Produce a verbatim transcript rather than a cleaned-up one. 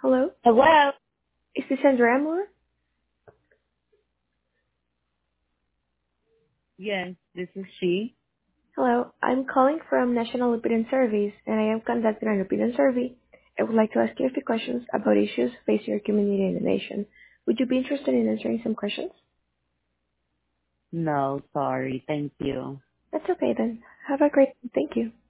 Hello, Hello? is this Andrea Moore? Yes, this is she. Hello, I'm calling from National Opinion Service, and I am conducting an opinion survey. I would like to ask you a few questions about issues facing your community and the nation. Would you be interested in answering some questions? No, sorry. Thank you. That's okay then. Have a great day. Thank you.